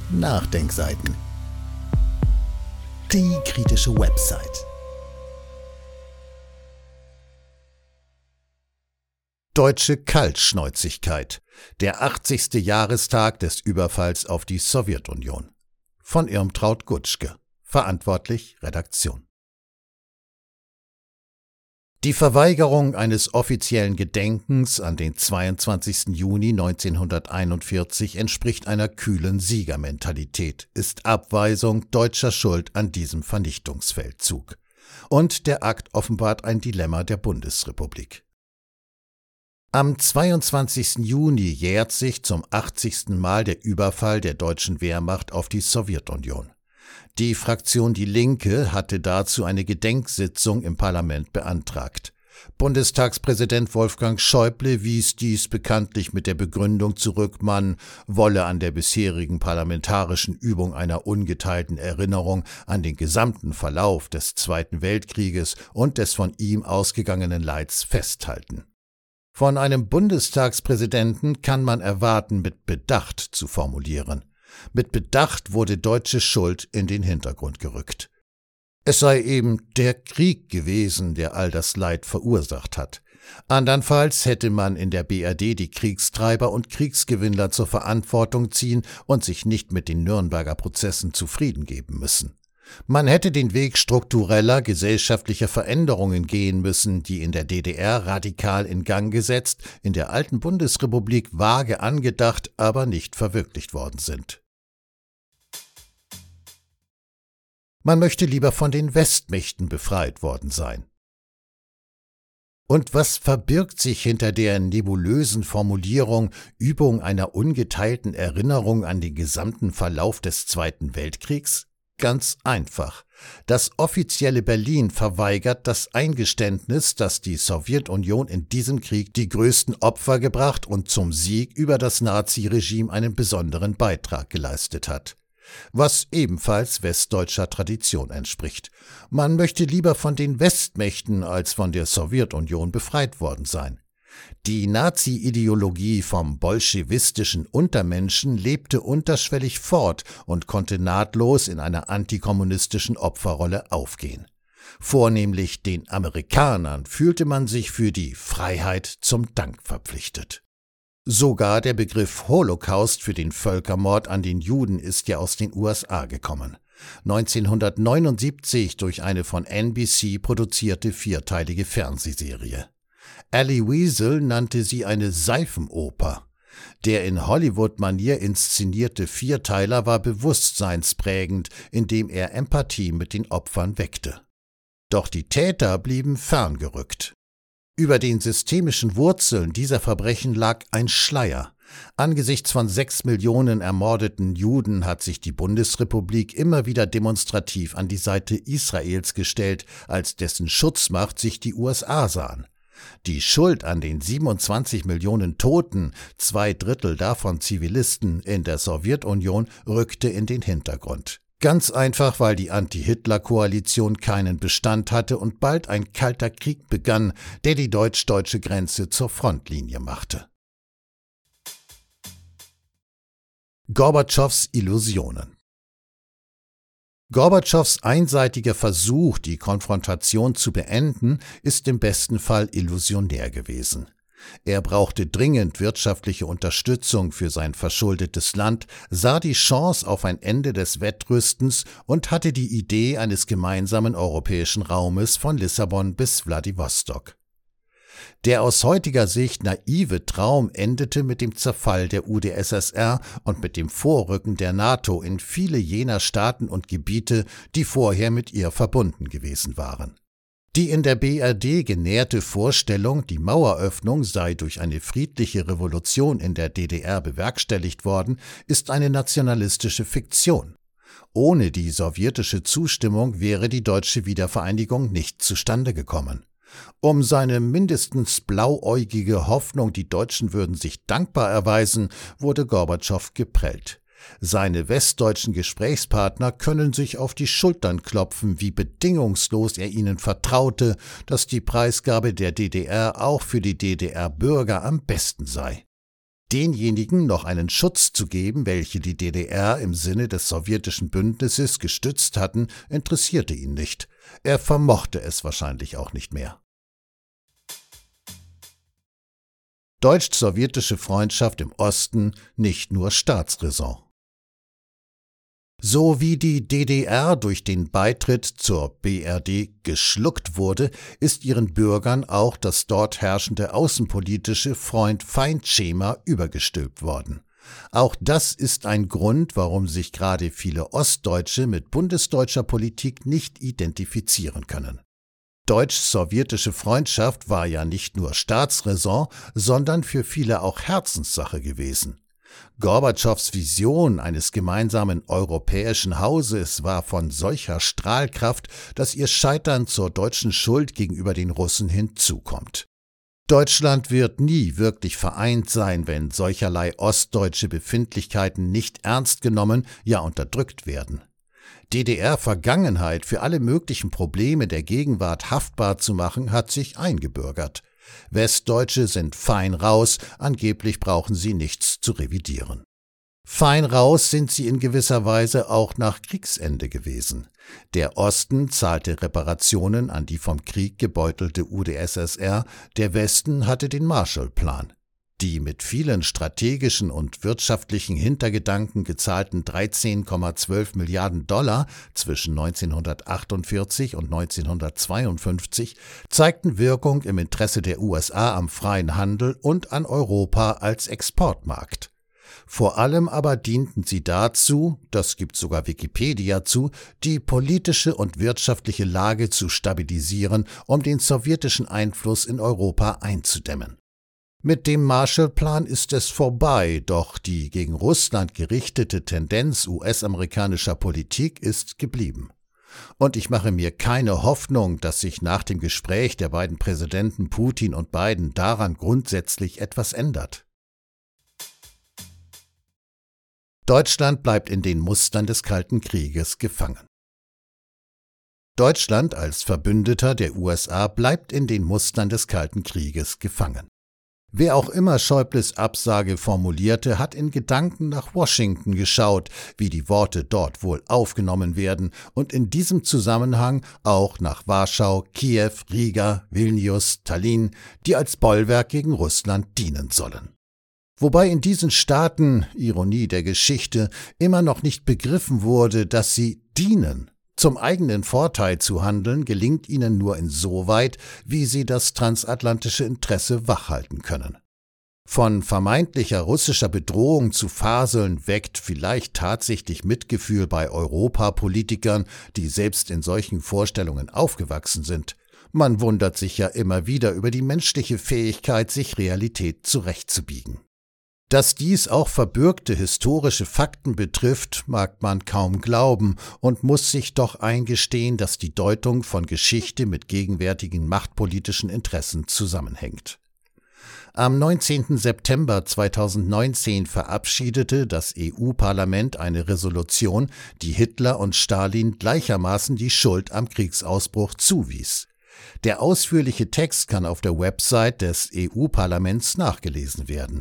Nachdenkseiten. Die kritische Website. Deutsche Kaltschnäuzigkeit. Der 80. Jahrestag des Überfalls auf die Sowjetunion. Von Irmtraut Gutschke. Verantwortlich Redaktion. Die Verweigerung eines offiziellen Gedenkens an den 22. Juni 1941 entspricht einer kühlen Siegermentalität, ist Abweisung deutscher Schuld an diesem Vernichtungsfeldzug. Und der Akt offenbart ein Dilemma der Bundesrepublik. Am 22. Juni jährt sich zum 80. Mal der Überfall der deutschen Wehrmacht auf die Sowjetunion. Die Fraktion Die Linke hatte dazu eine Gedenksitzung im Parlament beantragt. Bundestagspräsident Wolfgang Schäuble wies dies bekanntlich mit der Begründung zurück, man wolle an der bisherigen parlamentarischen Übung einer ungeteilten Erinnerung an den gesamten Verlauf des Zweiten Weltkrieges und des von ihm ausgegangenen Leids festhalten. Von einem Bundestagspräsidenten kann man erwarten, mit Bedacht zu formulieren. Mit Bedacht wurde deutsche Schuld in den Hintergrund gerückt. Es sei eben der Krieg gewesen, der all das Leid verursacht hat. Andernfalls hätte man in der BRD die Kriegstreiber und Kriegsgewinnler zur Verantwortung ziehen und sich nicht mit den Nürnberger Prozessen zufrieden geben müssen. Man hätte den Weg struktureller gesellschaftlicher Veränderungen gehen müssen, die in der DDR radikal in Gang gesetzt, in der alten Bundesrepublik vage angedacht, aber nicht verwirklicht worden sind. Man möchte lieber von den Westmächten befreit worden sein. Und was verbirgt sich hinter der nebulösen Formulierung Übung einer ungeteilten Erinnerung an den gesamten Verlauf des Zweiten Weltkriegs? Ganz einfach. Das offizielle Berlin verweigert das Eingeständnis, dass die Sowjetunion in diesem Krieg die größten Opfer gebracht und zum Sieg über das Naziregime einen besonderen Beitrag geleistet hat. Was ebenfalls westdeutscher Tradition entspricht. Man möchte lieber von den Westmächten als von der Sowjetunion befreit worden sein. Die Nazi-Ideologie vom bolschewistischen Untermenschen lebte unterschwellig fort und konnte nahtlos in einer antikommunistischen Opferrolle aufgehen. Vornehmlich den Amerikanern fühlte man sich für die Freiheit zum Dank verpflichtet. Sogar der Begriff Holocaust für den Völkermord an den Juden ist ja aus den USA gekommen. 1979 durch eine von NBC produzierte vierteilige Fernsehserie. Elie Wiesel nannte sie eine Seifenoper. Der in Hollywood-Manier inszenierte Vierteiler war bewusstseinsprägend, indem er Empathie mit den Opfern weckte. Doch die Täter blieben ferngerückt. Über den systemischen Wurzeln dieser Verbrechen lag ein Schleier. Angesichts von 6 Millionen ermordeten Juden hat sich die Bundesrepublik immer wieder demonstrativ an die Seite Israels gestellt, als dessen Schutzmacht sich die USA sahen. Die Schuld an den 27 Millionen Toten, 2/3 davon Zivilisten, in der Sowjetunion rückte in den Hintergrund. Ganz einfach, weil die Anti-Hitler-Koalition keinen Bestand hatte und bald ein kalter Krieg begann, der die deutsch-deutsche Grenze zur Frontlinie machte. Gorbatschows Illusionen. Gorbatschows einseitiger Versuch, die Konfrontation zu beenden, ist im besten Fall illusionär gewesen. Er brauchte dringend wirtschaftliche Unterstützung für sein verschuldetes Land, sah die Chance auf ein Ende des Wettrüstens und hatte die Idee eines gemeinsamen europäischen Raumes von Lissabon bis Wladiwostok. Der aus heutiger Sicht naive Traum endete mit dem Zerfall der UdSSR und mit dem Vorrücken der NATO in viele jener Staaten und Gebiete, die vorher mit ihr verbunden gewesen waren. Die in der BRD genährte Vorstellung, die Maueröffnung sei durch eine friedliche Revolution in der DDR bewerkstelligt worden, ist eine nationalistische Fiktion. Ohne die sowjetische Zustimmung wäre die deutsche Wiedervereinigung nicht zustande gekommen. Um seine mindestens blauäugige Hoffnung, die Deutschen würden sich dankbar erweisen, wurde Gorbatschow geprellt. Seine westdeutschen Gesprächspartner können sich auf die Schultern klopfen, wie bedingungslos er ihnen vertraute, dass die Preisgabe der DDR auch für die DDR-Bürger am besten sei. Denjenigen noch einen Schutz zu geben, welche die DDR im Sinne des sowjetischen Bündnisses gestützt hatten, interessierte ihn nicht. Er vermochte es wahrscheinlich auch nicht mehr. Deutsch-sowjetische Freundschaft im Osten nicht nur Staatsräson. So wie die DDR durch den Beitritt zur BRD geschluckt wurde, ist ihren Bürgern auch das dort herrschende außenpolitische Freund-Feind-Schema übergestülpt worden. Auch das ist ein Grund, warum sich gerade viele Ostdeutsche mit bundesdeutscher Politik nicht identifizieren können. Deutsch-sowjetische Freundschaft war ja nicht nur Staatsräson, sondern für viele auch Herzenssache gewesen. Gorbatschows Vision eines gemeinsamen europäischen Hauses war von solcher Strahlkraft, dass ihr Scheitern zur deutschen Schuld gegenüber den Russen hinzukommt. Deutschland wird nie wirklich vereint sein, wenn solcherlei ostdeutsche Befindlichkeiten nicht ernst genommen, ja unterdrückt werden. DDR-Vergangenheit für alle möglichen Probleme der Gegenwart haftbar zu machen, hat sich eingebürgert. Westdeutsche sind fein raus, angeblich brauchen sie nichts zu revidieren. Fein raus sind sie in gewisser Weise auch nach Kriegsende gewesen. Der Osten zahlte Reparationen an die vom Krieg gebeutelte UdSSR, der Westen hatte den Marshallplan. Die mit vielen strategischen und wirtschaftlichen Hintergedanken gezahlten 13,12 Milliarden $ zwischen 1948 und 1952 zeigten Wirkung im Interesse der USA am freien Handel und an Europa als Exportmarkt. Vor allem aber dienten sie dazu, das gibt sogar Wikipedia zu, die politische und wirtschaftliche Lage zu stabilisieren, um den sowjetischen Einfluss in Europa einzudämmen. Mit dem Marshallplan ist es vorbei, doch die gegen Russland gerichtete Tendenz US-amerikanischer Politik ist geblieben. Und ich mache mir keine Hoffnung, dass sich nach dem Gespräch der beiden Präsidenten Putin und Biden daran grundsätzlich etwas ändert. Deutschland bleibt in den Mustern des Kalten Krieges gefangen. Deutschland als Verbündeter der USA bleibt in den Mustern des Kalten Krieges gefangen. Wer auch immer Schäubles Absage formulierte, hat in Gedanken nach Washington geschaut, wie die Worte dort wohl aufgenommen werden und in diesem Zusammenhang auch nach Warschau, Kiew, Riga, Vilnius, Tallinn, die als Bollwerk gegen Russland dienen sollen. Wobei in diesen Staaten, Ironie der Geschichte, immer noch nicht begriffen wurde, dass sie dienen. Zum eigenen Vorteil zu handeln, gelingt ihnen nur insoweit, wie sie das transatlantische Interesse wachhalten können. Von vermeintlicher russischer Bedrohung zu faseln, weckt vielleicht tatsächlich Mitgefühl bei Europapolitikern, die selbst in solchen Vorstellungen aufgewachsen sind. Man wundert sich ja immer wieder über die menschliche Fähigkeit, sich Realität zurechtzubiegen. Dass dies auch verbürgte historische Fakten betrifft, mag man kaum glauben und muss sich doch eingestehen, dass die Deutung von Geschichte mit gegenwärtigen machtpolitischen Interessen zusammenhängt. Am 19. September 2019 verabschiedete das EU-Parlament eine Resolution, die Hitler und Stalin gleichermaßen die Schuld am Kriegsausbruch zuwies. Der ausführliche Text kann auf der Website des EU-Parlaments nachgelesen werden.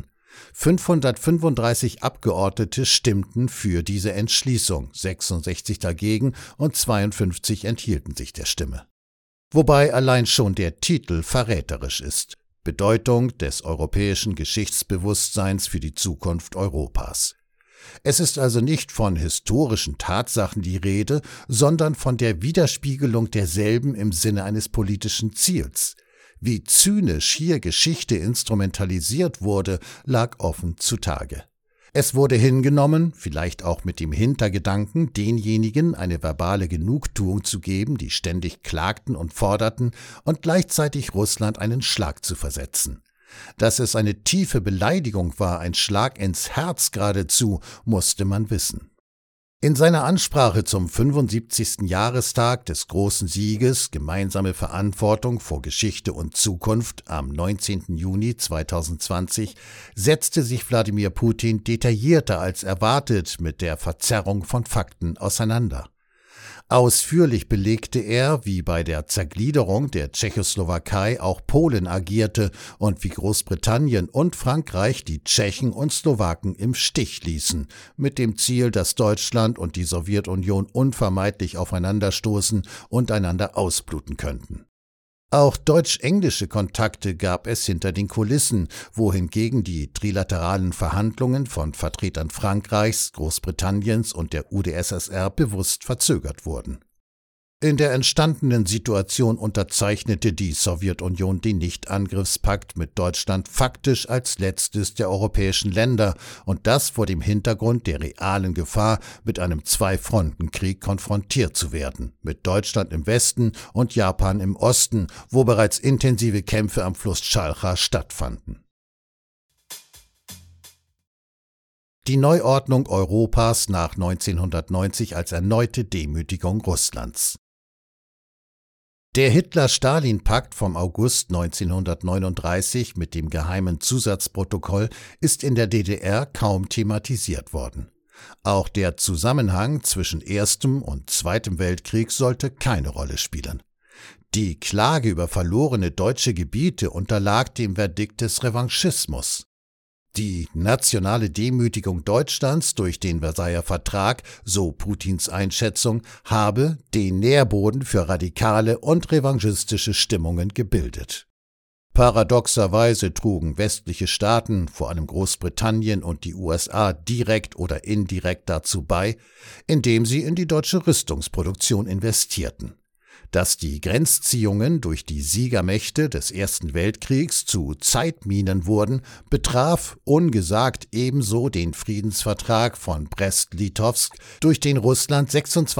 535 Abgeordnete stimmten für diese Entschließung, 66 dagegen und 52 enthielten sich der Stimme. Wobei allein schon der Titel verräterisch ist: Bedeutung des europäischen Geschichtsbewusstseins für die Zukunft Europas. Es ist also nicht von historischen Tatsachen die Rede, sondern von der Widerspiegelung derselben im Sinne eines politischen Ziels. Wie zynisch hier Geschichte instrumentalisiert wurde, lag offen zutage. Es wurde hingenommen, vielleicht auch mit dem Hintergedanken, denjenigen eine verbale Genugtuung zu geben, die ständig klagten und forderten, und gleichzeitig Russland einen Schlag zu versetzen. Dass es eine tiefe Beleidigung war, ein Schlag ins Herz geradezu, musste man wissen. In seiner Ansprache zum 75. Jahrestag des großen Sieges Gemeinsame Verantwortung vor Geschichte und Zukunft am 19. Juni 2020 setzte sich Wladimir Putin detaillierter als erwartet mit der Verzerrung von Fakten auseinander. Ausführlich belegte er, wie bei der Zergliederung der Tschechoslowakei auch Polen agierte und wie Großbritannien und Frankreich die Tschechen und Slowaken im Stich ließen, mit dem Ziel, dass Deutschland und die Sowjetunion unvermeidlich aufeinanderstoßen und einander ausbluten könnten. Auch deutsch-englische Kontakte gab es hinter den Kulissen, wohingegen die trilateralen Verhandlungen von Vertretern Frankreichs, Großbritanniens und der UdSSR bewusst verzögert wurden. In der entstandenen Situation unterzeichnete die Sowjetunion den Nichtangriffspakt mit Deutschland faktisch als letztes der europäischen Länder und das vor dem Hintergrund der realen Gefahr, mit einem Zwei-Fronten-Krieg konfrontiert zu werden, mit Deutschland im Westen und Japan im Osten, wo bereits intensive Kämpfe am Fluss Chalcha stattfanden. Die Neuordnung Europas nach 1990 als erneute Demütigung Russlands. Der Hitler-Stalin-Pakt vom August 1939 mit dem geheimen Zusatzprotokoll ist in der DDR kaum thematisiert worden. Auch der Zusammenhang zwischen Erstem und Zweitem Weltkrieg sollte keine Rolle spielen. Die Klage über verlorene deutsche Gebiete unterlag dem Verdikt des Revanchismus. Die nationale Demütigung Deutschlands durch den Versailler Vertrag, so Putins Einschätzung, habe den Nährboden für radikale und revanchistische Stimmungen gebildet. Paradoxerweise trugen westliche Staaten, vor allem Großbritannien und die USA, direkt oder indirekt dazu bei, indem sie in die deutsche Rüstungsproduktion investierten. Dass die Grenzziehungen durch die Siegermächte des Ersten Weltkriegs zu Zeitminen wurden, betraf ungesagt ebenso den Friedensvertrag von Brest-Litowsk, durch den Russland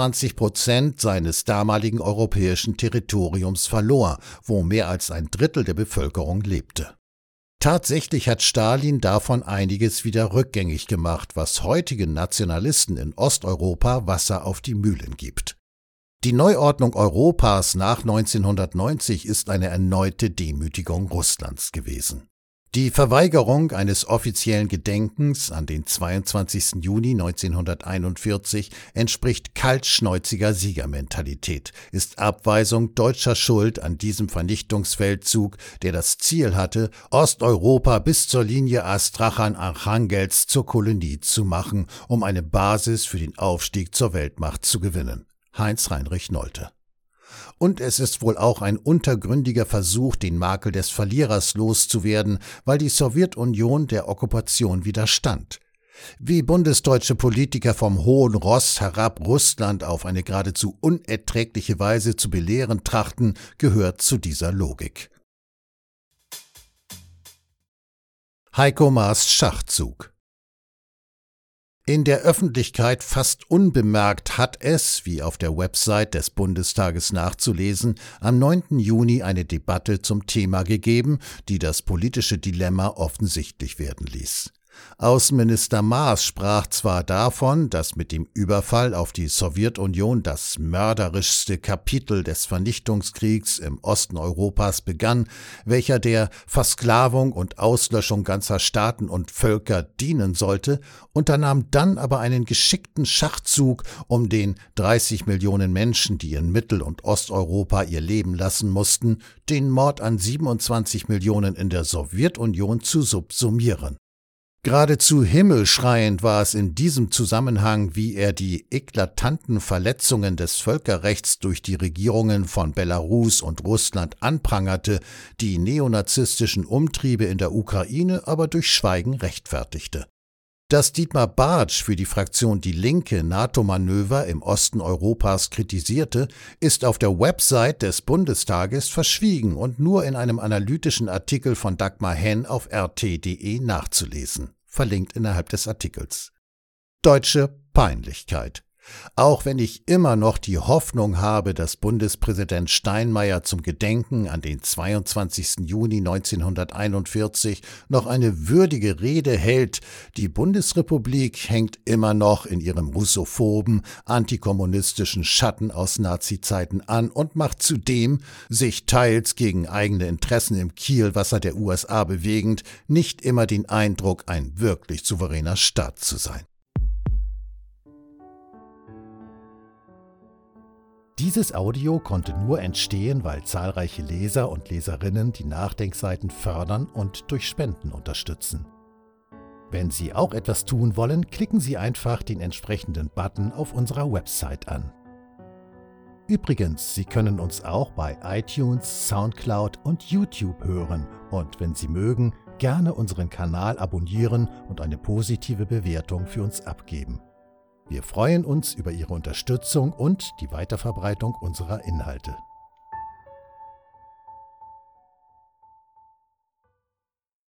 26% seines damaligen europäischen Territoriums verlor, wo mehr als ein Drittel der Bevölkerung lebte. Tatsächlich hat Stalin davon einiges wieder rückgängig gemacht, was heutigen Nationalisten in Osteuropa Wasser auf die Mühlen gibt. Die Neuordnung Europas nach 1990 ist eine erneute Demütigung Russlands gewesen. Die Verweigerung eines offiziellen Gedenkens an den 22. Juni 1941 entspricht kaltschnäuziger Siegermentalität, ist Abweisung deutscher Schuld an diesem Vernichtungsfeldzug, der das Ziel hatte, Osteuropa bis zur Linie Astrachan-Archangelsk zur Kolonie zu machen, um eine Basis für den Aufstieg zur Weltmacht zu gewinnen. Heinz-Heinrich Nolte. Und es ist wohl auch ein untergründiger Versuch, den Makel des Verlierers loszuwerden, weil die Sowjetunion der Okkupation widerstand. Wie bundesdeutsche Politiker vom hohen Ross herab Russland auf eine geradezu unerträgliche Weise zu belehren trachten, gehört zu dieser Logik. Heiko Maas Schachzug. In der Öffentlichkeit fast unbemerkt hat es, wie auf der Website des Bundestages nachzulesen, am 9. Juni eine Debatte zum Thema gegeben, die das politische Dilemma offensichtlich werden ließ. Außenminister Maas sprach zwar davon, dass mit dem Überfall auf die Sowjetunion das mörderischste Kapitel des Vernichtungskriegs im Osten Europas begann, welcher der Versklavung und Auslöschung ganzer Staaten und Völker dienen sollte, unternahm dann aber einen geschickten Schachzug, um den 30 Millionen Menschen, die in Mittel- und Osteuropa ihr Leben lassen mussten, den Mord an 27 Millionen in der Sowjetunion zu subsumieren. Geradezu himmelschreiend war es in diesem Zusammenhang, wie er die eklatanten Verletzungen des Völkerrechts durch die Regierungen von Belarus und Russland anprangerte, die neonazistischen Umtriebe in der Ukraine aber durch Schweigen rechtfertigte. Dass Dietmar Bartsch für die Fraktion Die Linke NATO-Manöver im Osten Europas kritisierte, ist auf der Website des Bundestages verschwiegen und nur in einem analytischen Artikel von Dagmar Henn auf rt.de nachzulesen. Verlinkt innerhalb des Artikels. Deutsche Peinlichkeit. Auch wenn ich immer noch die Hoffnung habe, dass Bundespräsident Steinmeier zum Gedenken an den 22. Juni 1941 noch eine würdige Rede hält, die Bundesrepublik hängt immer noch in ihrem russophoben, antikommunistischen Schatten aus Nazi-Zeiten an und macht zudem, sich teils gegen eigene Interessen im Kielwasser der USA bewegend, nicht immer den Eindruck, ein wirklich souveräner Staat zu sein. Dieses Audio konnte nur entstehen, weil zahlreiche Leser und Leserinnen die Nachdenkseiten fördern und durch Spenden unterstützen. Wenn Sie auch etwas tun wollen, klicken Sie einfach den entsprechenden Button auf unserer Website an. Übrigens, Sie können uns auch bei iTunes, SoundCloud und YouTube hören und wenn Sie mögen, gerne unseren Kanal abonnieren und eine positive Bewertung für uns abgeben. Wir freuen uns über Ihre Unterstützung und die Weiterverbreitung unserer Inhalte.